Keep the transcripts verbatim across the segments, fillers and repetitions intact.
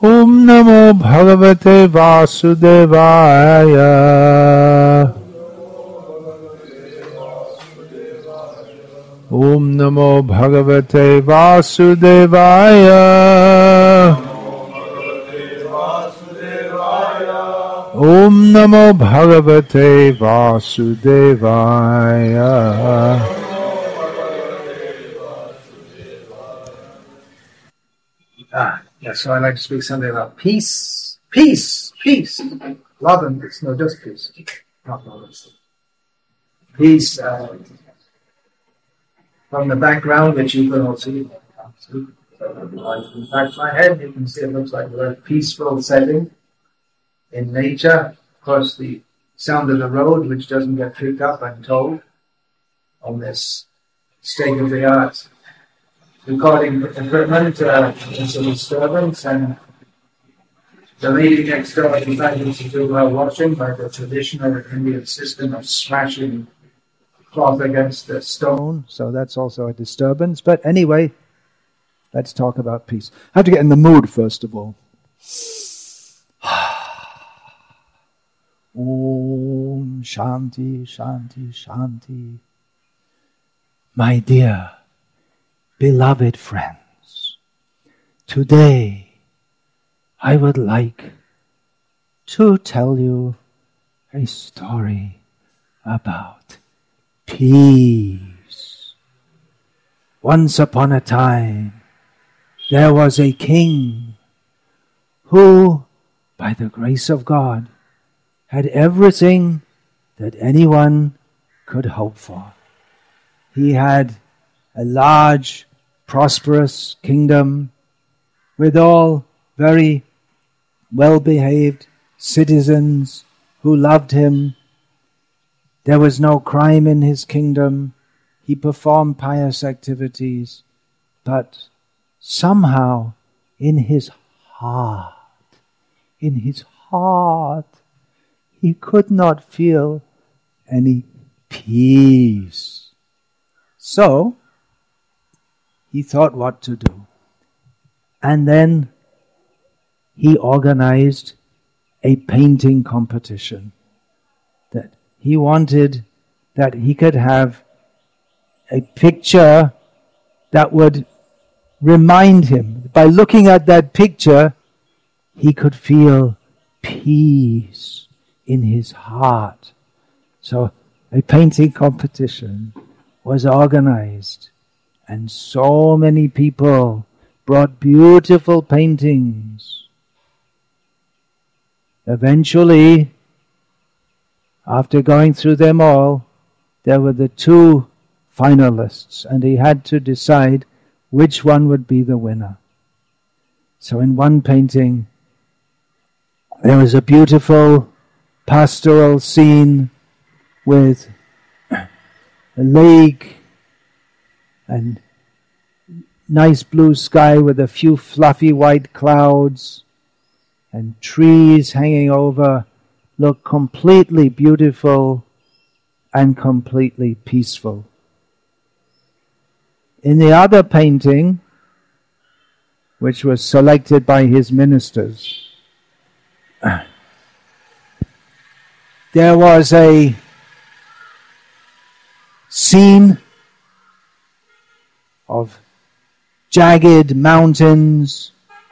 Om Namo Bhagavate Vasudevaya. Om Namo Bhagavate Vasudevaya. Om Namo Bhagavate Vasudevaya. Ah, yeah, so I'd like to speak something about peace. Peace! Peace! Love and peace. No, just peace. Not love. Peace, uh, from the background, which you can all see. In fact, my head, you can see it looks like a very peaceful setting in nature. Of course, the sound of the road, which doesn't get picked up, I'm told, on this state-of-the-art recording equipment, uh, is a disturbance, and the lady next door decided to do her washing by the traditional Indian system of smashing cloth against the stone, so that's also a disturbance. But anyway, let's talk about peace. I have to get in the mood first of all. Om Shanti, Shanti, Shanti. My dear, beloved friends, today I would like to tell you a story about peace. Once upon a time, there was a king who, by the grace of God, had everything that anyone could hope for. He had a large, prosperous kingdom with all very well-behaved citizens who loved him. There was no crime in his kingdom. He performed pious activities, but somehow in his heart, in his heart, he could not feel any peace. So, he thought what to do. And then he organized a painting competition. That he wanted that he could have a picture that would remind him. By looking at that picture, he could feel peace in his heart. So a painting competition was organized, and so many people brought beautiful paintings. Eventually, after going through them all, there were the two finalists, and he had to decide which one would be the winner. So in one painting, there was a beautiful pastoral scene with a lake and nice blue sky with a few fluffy white clouds and trees hanging over, look completely beautiful and completely peaceful. In the other painting, which was selected by his ministers, there was a scene of jagged mountains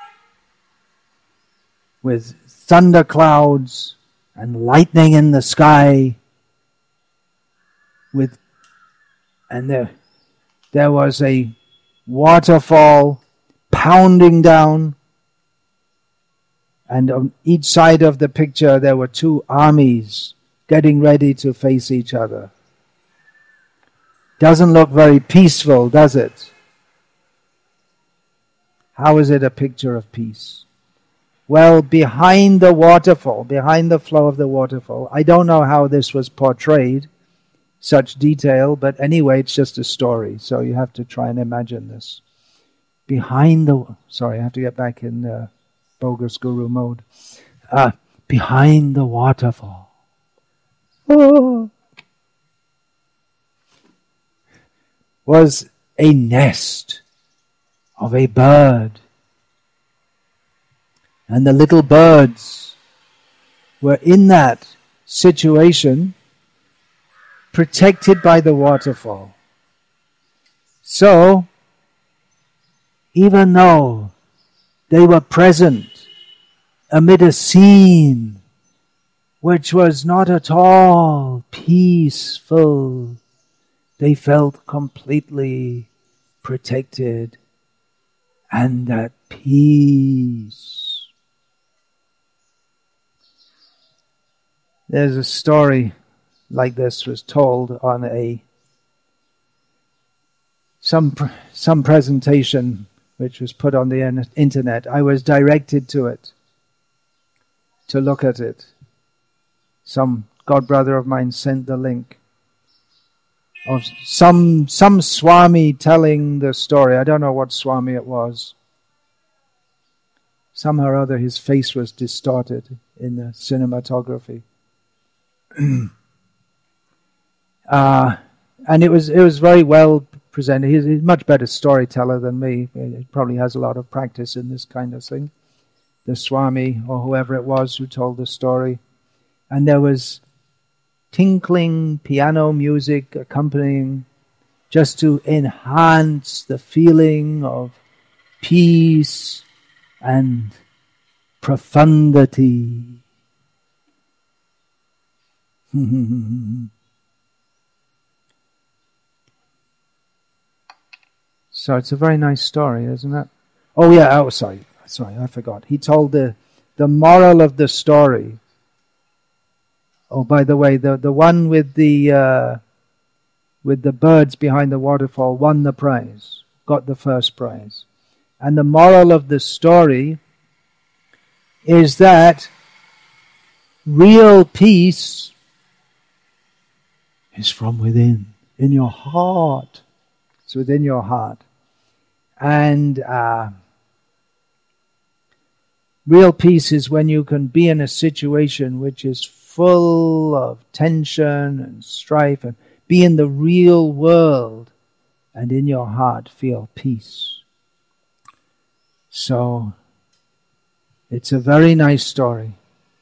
with thunderclouds and lightning in the sky, with and there there was a waterfall pounding down, and on each side of the picture there were two armies getting ready to face each other. Doesn't look very peaceful, does it? How is it a picture of peace? Well, behind the waterfall, behind the flow of the waterfall, I don't know how this was portrayed, such detail, but anyway, it's just a story, so you have to try and imagine this. Behind the... Sorry, I have to get back in uh, bogus guru mode. Uh, behind the waterfall. Oh, was a nest of a bird. And the little birds were in that situation, protected by the waterfall. So, even though they were present amid a scene which was not at all peaceful, they felt completely protected and at peace. There's a story like this was told on a some some presentation which was put on the internet. I was directed to it, to look at it. Some godbrother of mine sent the link of some some Swami telling the story. I don't know what Swami it was. Somehow or other his face was distorted in the cinematography. uh, and it was it was very well presented. He's, he's a much better storyteller than me. He probably has a lot of practice in this kind of thing. The Swami, or whoever it was who told the story. And there was tinkling piano music accompanying, just to enhance the feeling of peace and profundity. So it's a very nice story, isn't it? Oh yeah, oh sorry, sorry, I forgot. He told the the moral of the story. Oh, by the way, the, the one with the uh, with the birds behind the waterfall won the prize, got the first prize. And the moral of the story is that real peace is from within, in your heart. It's within your heart. And uh, real peace is when you can be in a situation which is full of tension and strife, and be in the real world and in your heart feel peace. So, it's a very nice story.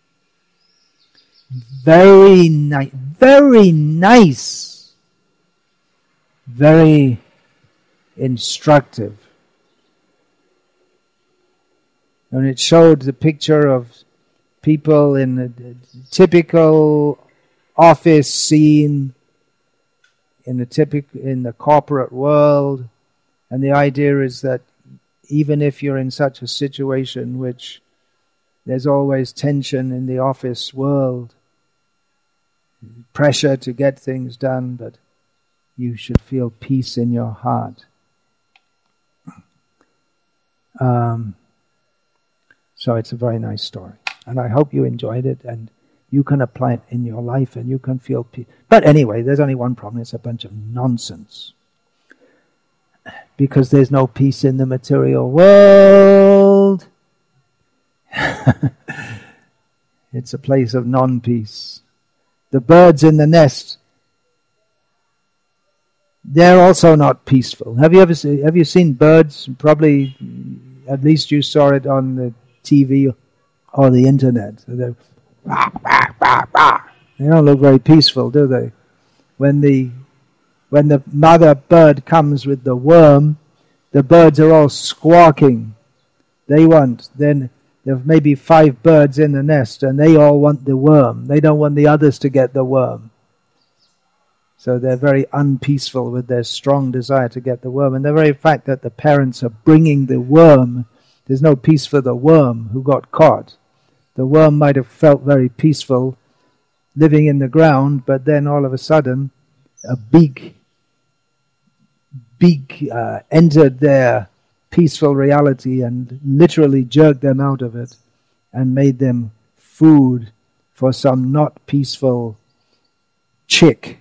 Very nice, very nice, very instructive. And it showed the picture of people in a typical office scene, in the typical in the corporate world, and the idea is that even if you're in such a situation which there's always tension in the office world, pressure to get things done, but you should feel peace in your heart. Um, so it's a very nice story. And I hope you enjoyed it and you can apply it in your life and you can feel peace. But anyway, there's only one problem. It's a bunch of nonsense. Because there's no peace in the material world. It's a place of non-peace. The birds in the nest, they're also not peaceful. Have you ever seen, have you seen birds? Probably, at least you saw it on the T V or the internet. They don't look very peaceful, do they? When the when the mother bird comes with the worm, the birds are all squawking. They want, then there may be five birds in the nest and they all want the worm. They don't want the others to get the worm. So they're very unpeaceful with their strong desire to get the worm. And the very fact that the parents are bringing the worm, there's no peace for the worm who got caught. The worm might have felt very peaceful living in the ground, but then all of a sudden a beak, beak uh, entered their peaceful reality and literally jerked them out of it and made them food for some not peaceful chick.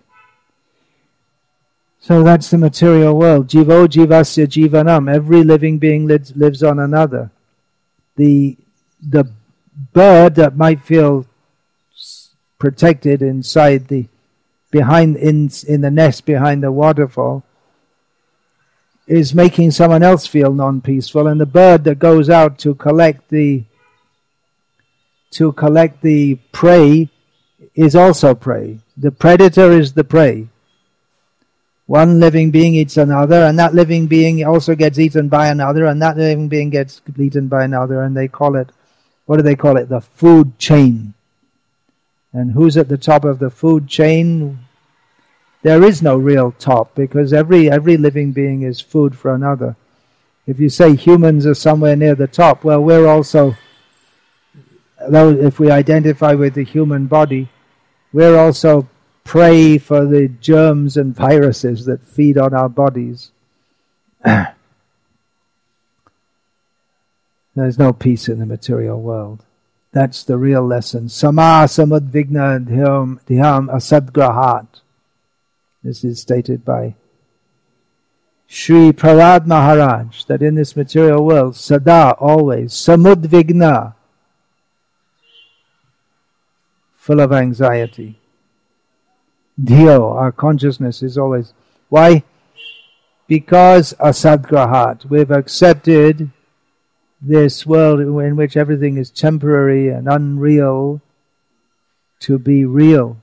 So that's the material world. Jivo jivasya jivanam. Every living being lives, lives on another. The the bird that might feel protected inside the behind in in the nest behind the waterfall is making someone else feel non-peaceful, and the bird that goes out to collect the to collect the prey is also prey. The predator is the prey. One living being eats another, and that living being also gets eaten by another, and that living being gets eaten by another, and they call it, what do they call it? The food chain. And who's at the top of the food chain? There is no real top, because every every living being is food for another. If you say humans are somewhere near the top, well, we're also, though if we identify with the human body, we're also prey for the germs and viruses that feed on our bodies. There's no peace in the material world. That's the real lesson. Sama samudvigna dhyam dhyam asadgrahat. This is stated by Sri Prahlad Maharaj, that in this material world, sada, always, samudvigna, full of anxiety. Dhyo, our consciousness is always... Why? Because asadgrahat, we've accepted this world in which everything is temporary and unreal to be real.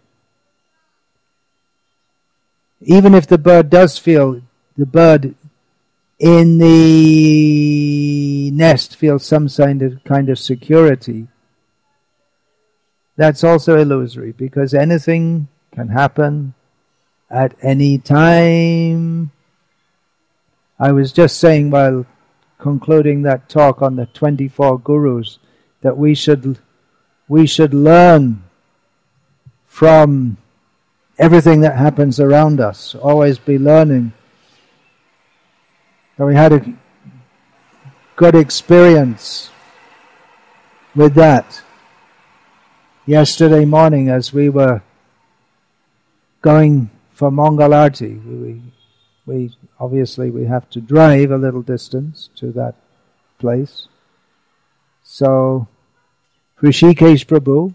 Even if the bird does feel, the bird in the nest feels some kind of, kind of security, that's also illusory, because anything can happen at any time. I was just saying while concluding that talk on the twenty-four gurus that we should we should learn from everything that happens around us, always be learning. So we had a good experience with that yesterday morning as we were going for Mangalarti. We, we obviously we have to drive a little distance to that place. So Hrishikesh Prabhu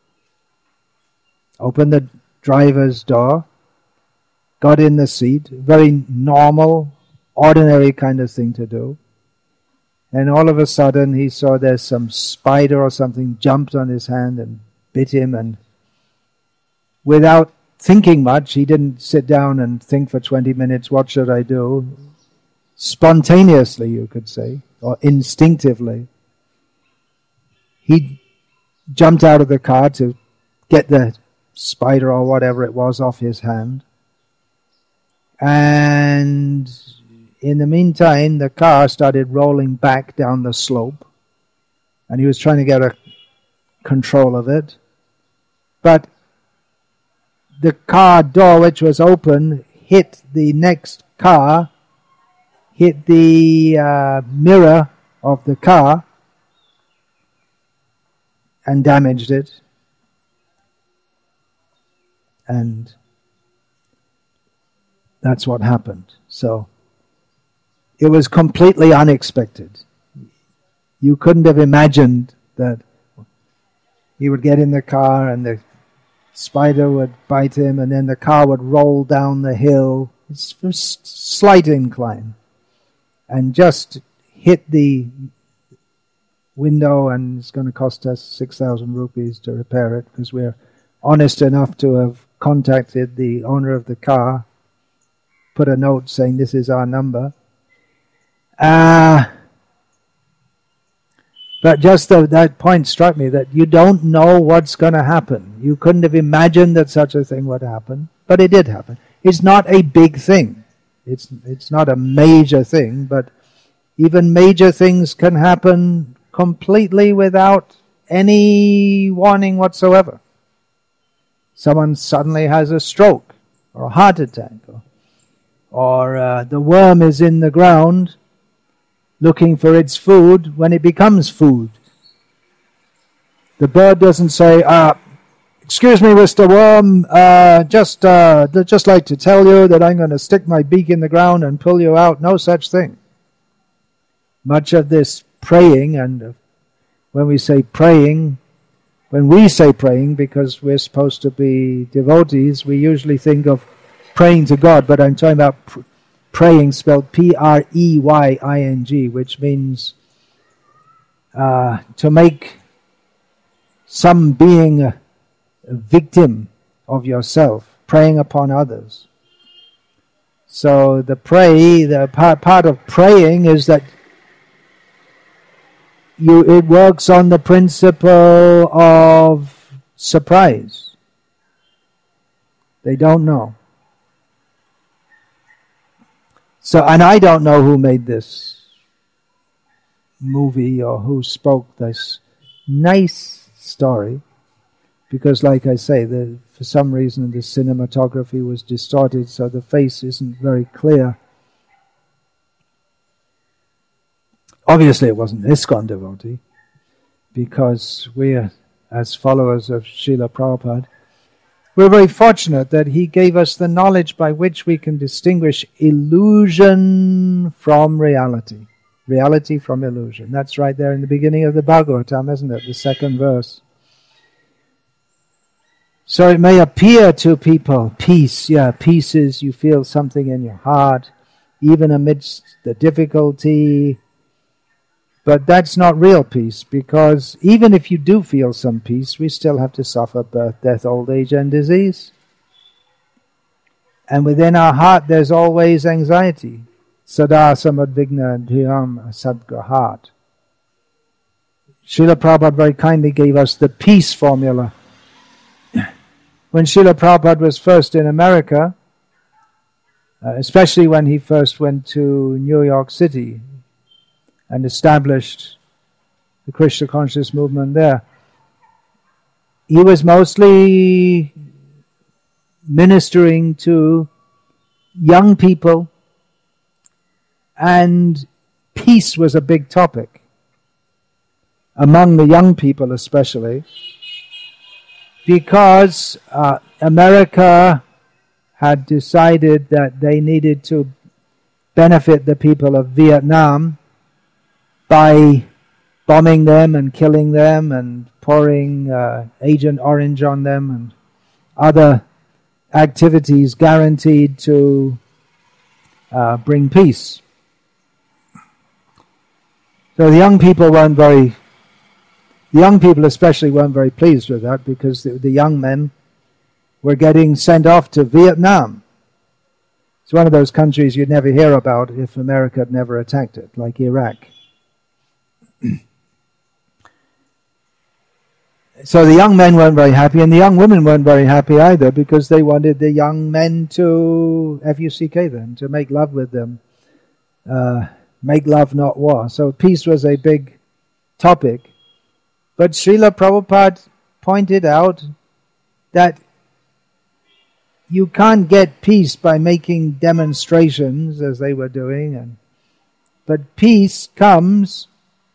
opened the driver's door, got in the seat, very normal, ordinary kind of thing to do. And all of a sudden he saw there's some spider or something jumped on his hand and bit him, and without thinking much, he didn't sit down and think for twenty minutes, what should I do? Spontaneously, you could say, or instinctively, he jumped out of the car to get the spider or whatever it was off his hand. And in the meantime, the car started rolling back down the slope, and he was trying to get a control of it. But the car door, which was open, hit the next car, hit the uh, mirror of the car, and damaged it. And that's what happened. So it was completely unexpected. You couldn't have imagined that he would get in the car and the spider would bite him, and then the car would roll down the hill. It's a slight incline, and just hit the window, and it's going to cost us six thousand rupees to repair it, because we're honest enough to have contacted the owner of the car, put a note saying this is our number. Uh, but just the, that point struck me, that you don't know what's going to happen. You couldn't have imagined that such a thing would happen, but it did happen. It's not a big thing. It's it's not a major thing, but even major things can happen completely without any warning whatsoever. Someone suddenly has a stroke or a heart attack, or, or uh, the worm is in the ground looking for its food when it becomes food. The bird doesn't say, uh, excuse me, Mister Worm, uh, just uh, just like to tell you that I'm going to stick my beak in the ground and pull you out. No such thing. Much of this praying, and uh, when we say praying, when we say praying, because we're supposed to be devotees, we usually think of praying to God, but I'm talking about pr- praying spelled P R E Y I N G, which means uh, to make some being a, a victim of yourself, preying upon others. So the pray, the part, part of praying is that you it works on the principle of surprise. They don't know. So, and I don't know who made this movie or who spoke this nice story, because like I say, the, for some reason the cinematography was distorted, so the face isn't very clear. Obviously it wasn't ISKCON devotee, because we are, as followers of Srila Prabhupada, we're very fortunate that he gave us the knowledge by which we can distinguish illusion from reality. Reality from illusion. That's right there in the beginning of the Bhagavatam, isn't it? The second verse. So it may appear to people, peace, yeah, peace is you feel something in your heart, even amidst the difficulty. But that's not real peace, because even if you do feel some peace, we still have to suffer birth, death, old age and disease. And within our heart there's always anxiety. Sada samadvigna dhyam sadgrahat. Srila Prabhupada very kindly gave us the peace formula. When Srila Prabhupada was first in America, uh, especially when he first went to New York City, and established the Krishna conscious movement there, he was mostly ministering to young people, and peace was a big topic among the young people especially, because uh, America had decided that they needed to benefit the people of Vietnam by bombing them and killing them and pouring uh, Agent Orange on them and other activities guaranteed to uh, bring peace. So the young people weren't very, the young people especially weren't very pleased with that, because the, the young men were getting sent off to Vietnam. It's one of those countries you'd never hear about if America had never attacked it, like Iraq. So the young men weren't very happy, and the young women weren't very happy either, because they wanted the young men to F U C K them, to make love with them. Uh, make love, not war. So peace was a big topic. But Srila Prabhupada pointed out that you can't get peace by making demonstrations, as they were doing, and but peace comes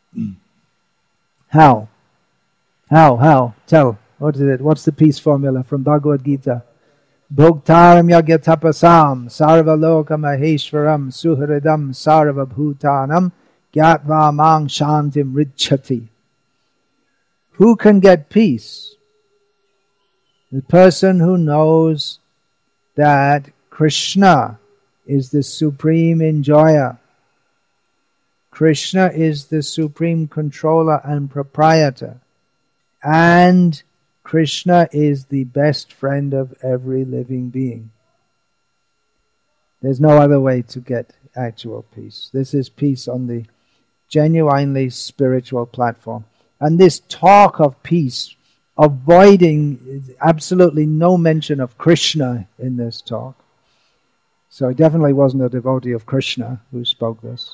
how? How? How? Tell. What is it? What's the peace formula from Bhagavad Gita? Bhoktaram yagyatapasam sarva loka maheshwaram suhridam sarva bhutanam gyatva mang shantim richati. Who can get peace? The person who knows that Krishna is the supreme enjoyer. Krishna is the supreme controller and proprietor. And Krishna is the best friend of every living being. There's no other way to get actual peace. This is peace on the genuinely spiritual platform. And this talk of peace, avoiding absolutely no mention of Krishna in this talk. So it definitely wasn't a devotee of Krishna who spoke this.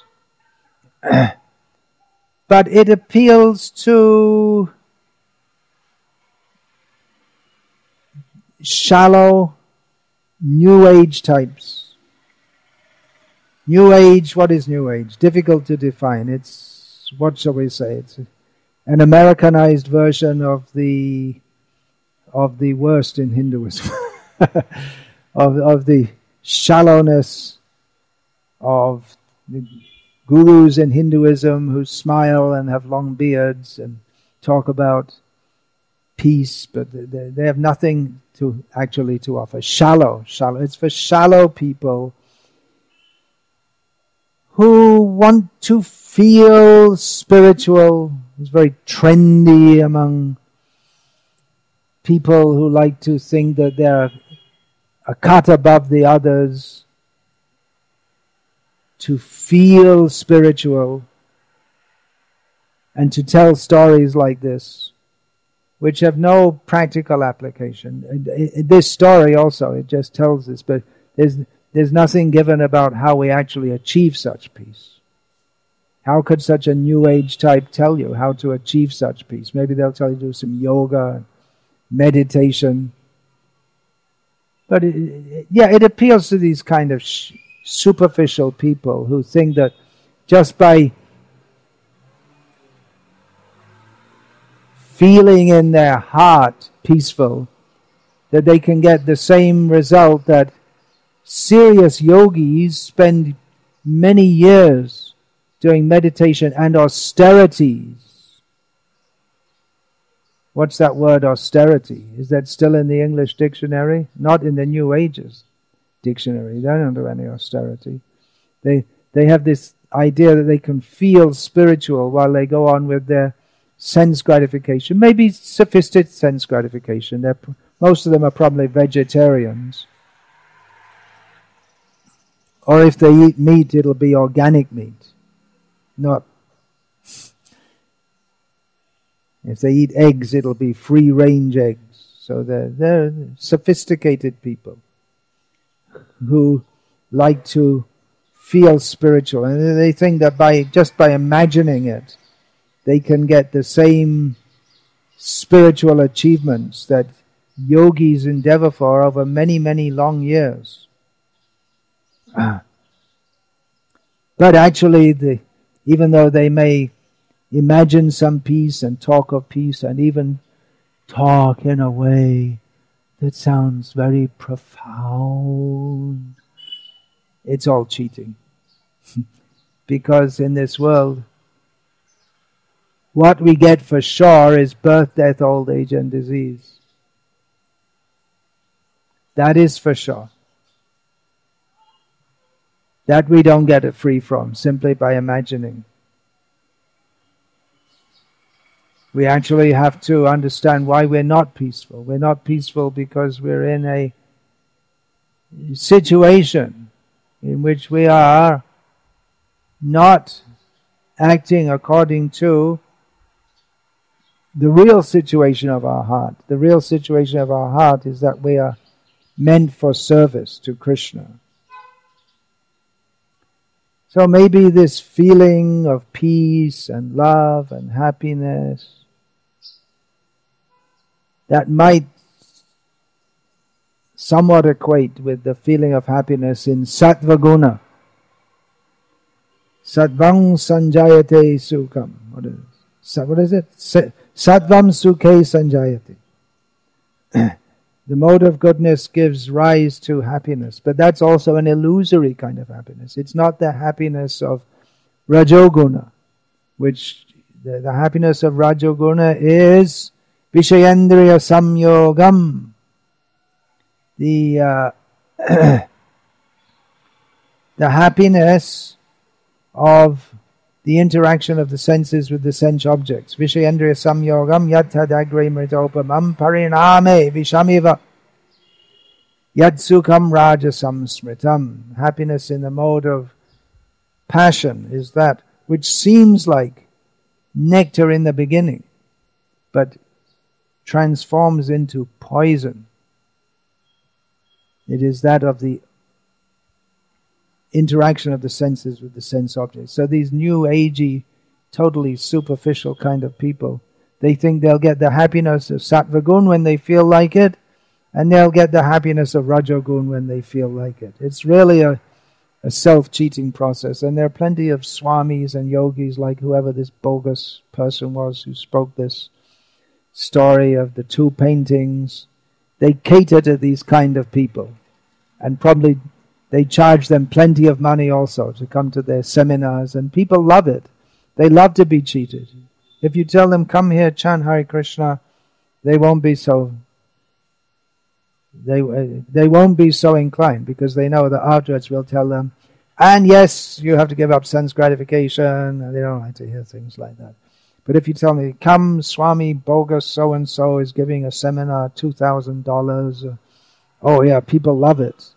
But it appeals to shallow New Age types. New Age, what is New Age? Difficult to define. It's, what shall we say? It's an Americanized version of the of the worst in Hinduism. of, of the shallowness of the gurus in Hinduism who smile and have long beards and talk about peace, but they, they have nothing to actually to offer. Shallow, shallow. It's for shallow people who want to feel spiritual. It's very trendy among people who like to think that they're a cut above the others, to feel spiritual, and to tell stories like this, which have no practical application. This story also, it just tells this, but there's there's nothing given about how we actually achieve such peace. How could such a New Age type tell you how to achieve such peace? Maybe they'll tell you to do some yoga, meditation. But it, it, yeah, it appeals to these kind of sh- superficial people who think that just by feeling in their heart peaceful, that they can get the same result that serious yogis spend many years doing meditation and austerities. What's that word, austerity? Is that still in the English dictionary? Not in the New Ages dictionary. They don't do any austerity. They they have this idea that they can feel spiritual while they go on with their sense gratification. Maybe sophisticated sense gratification. They're, most of them are probably vegetarians. Or if they eat meat, it'll be organic meat. Not. If they eat eggs, it'll be free-range eggs. So they're, they're sophisticated people who like to feel spiritual. And they think that by just by imagining it, they can get the same spiritual achievements that yogis endeavor for over many, many long years. But actually, the, even though they may imagine some peace and talk of peace and even talk in a way that sounds very profound, it's all cheating. Because in this world, what we get for sure is birth, death, old age and disease. That is for sure. That we don't get it free from simply by imagining. We actually have to understand why we're not peaceful. We're not peaceful because we're in a situation in which we are not acting according to the real situation of our heart. The real situation of our heart is that we are meant for service to Krishna. So maybe this feeling of peace and love and happiness, that might somewhat equate with the feeling of happiness in Sattva Guna. Sattvam sanjayate sukham. What is it? What is it? Sattvam sukhe sanjayate. The mode of goodness gives rise to happiness, but that's also an illusory kind of happiness. It's not the happiness of Rajoguna, which the, the happiness of Rajoguna is Vishayendriya Samyogam. The uh, the happiness of the interaction of the senses with the sense objects. Vishayendriya samyogam yatthadagre mritopamam pariname vishamiva yatsukam rajasam smritam. Happiness in the mode of passion is that which seems like nectar in the beginning, but transforms into poison. It is that of the interaction of the senses with the sense objects. So these new agey, totally superficial kind of people, they think they'll get the happiness of Sattva-gun when they feel like it, and they'll get the happiness of Rajogun when they feel like it. It's really a, a self-cheating process, and there are plenty of swamis and yogis like whoever this bogus person was who spoke this story of the two paintings. They cater to these kind of people, and probably they charge them plenty of money also to come to their seminars, and people love it. They love to be cheated. If you tell them, come here, chant Hare Krishna, they won't be so they they won't be so inclined, because they know that afterwards will tell them, and yes, you have to give up sense gratification, and they don't like to hear things like that. But if you tell me, come, Swami Bogus so-and-so is giving a seminar, two thousand dollars, uh, oh yeah, people love it.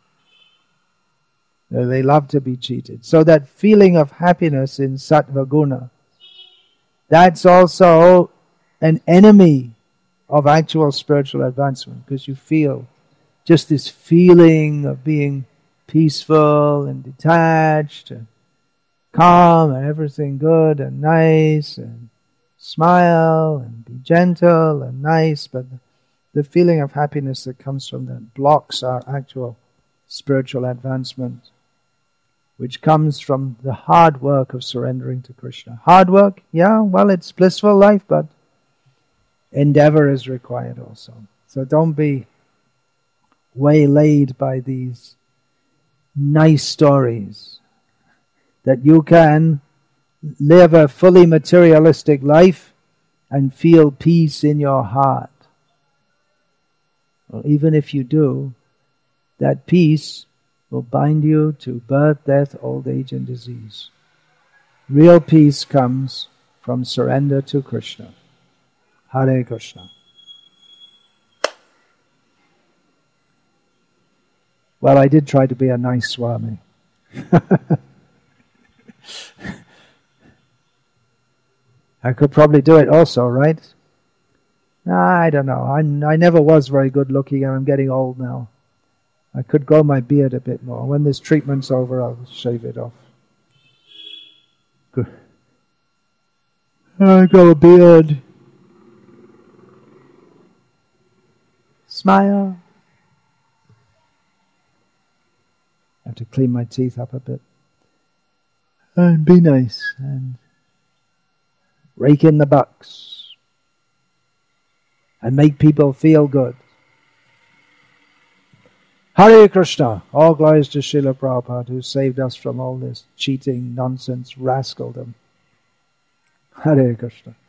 Uh, They love to be cheated. So that feeling of happiness in Sattva Guna, that's also an enemy of actual spiritual advancement, because you feel just this feeling of being peaceful and detached and calm and everything good and nice, and smile and be gentle and nice, but the feeling of happiness that comes from that blocks our actual spiritual advancement, which comes from the hard work of surrendering to Krishna. Hard work, yeah, well, it's blissful life, but endeavor is required also. So don't be waylaid by these nice stories that you can live a fully materialistic life and feel peace in your heart. Well, even if you do, that peace will bind you to birth, death, old age and disease. Real peace comes from surrender to Krishna. Hare Krishna. Well, I did try to be a nice Swami. I could probably do it also, right? I don't know. I, I never was very good looking, and I'm getting old now. I could grow my beard a bit more. When this treatment's over, I'll shave it off. Good. I got a beard. Smile. I have to clean my teeth up a bit. And be nice. And rake in the bucks. And make people feel good. Hare Krishna. All glories to Srila Prabhupada, who saved us from all this cheating, nonsense, rascaldom. Hare Krishna.